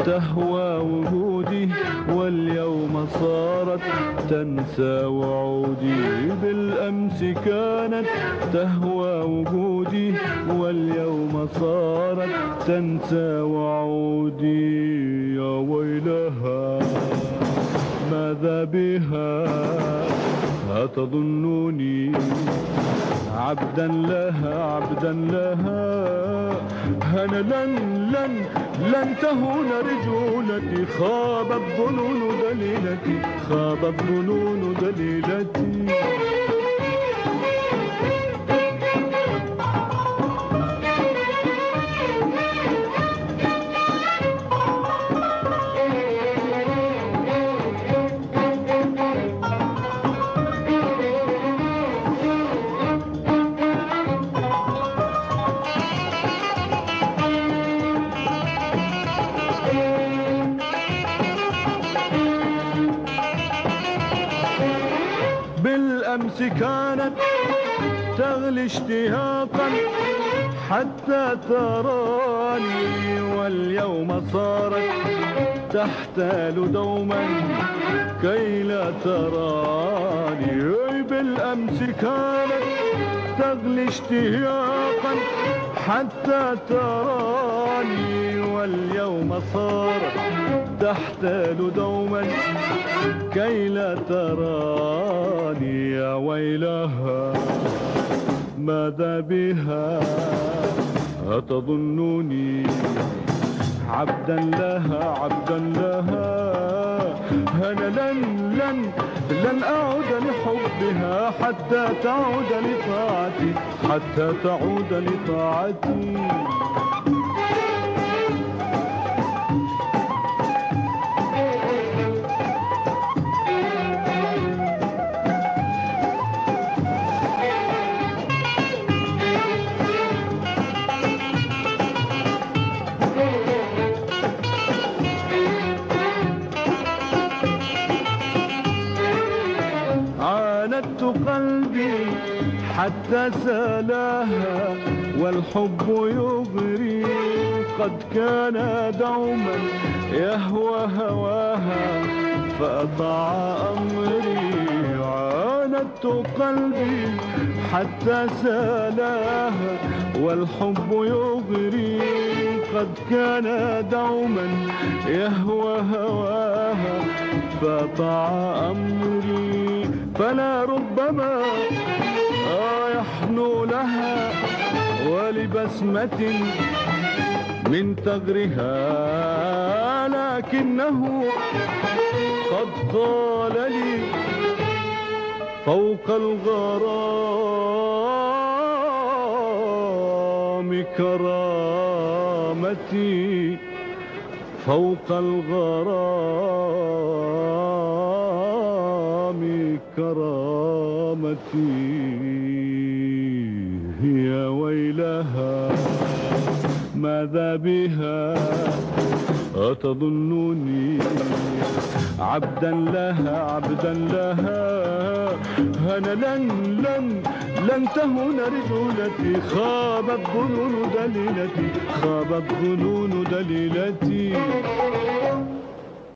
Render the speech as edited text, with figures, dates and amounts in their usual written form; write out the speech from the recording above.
تهوى وجودي واليوم صارت تنسى وعودي. بالأمس كانت تهوى وجودي واليوم صارت تنسى وعودي. يا ويلها ماذا بها أتظنني عبدا لها عبدا لها. أنا لن تهون رجولتي. خابت ظنون دليلتي خابت ظنون دليلتي. بالأمس كانت تغلي اشتياقا حتى تراني واليوم صارت تحتال دوما كي لا تراني. بالأمس كانت تغلي اشتياقا حتى تراني واليوم صارت تحتال دوما كي لا تراني. يا ويلها ماذا بها أتظنني عبدا لها عبدا لها. أنا لن أعود لحبها حتى تعود لطاعتي حتى تعود لطاعتي. عاندت قلبي حتى سالاها والحب يغري. قد كان دوما يهوى هواها فأطاع أمري. عاندت قلبي حتى سالاها والحب يغري. قد كان دوما يهوى هواها فأطاع أمري. فلا ربما يحنو لها ولبسمة من ثغرها لكنه قد قال لي فوق الغرام كرامتي فوق الغرام كرامتي. يا ويلها ماذا بها أتظنني عبدا لها عبدا لها. أنا لن تهون رجولتي. خابت ظنون دليلتي خابت ظنون دليلتي.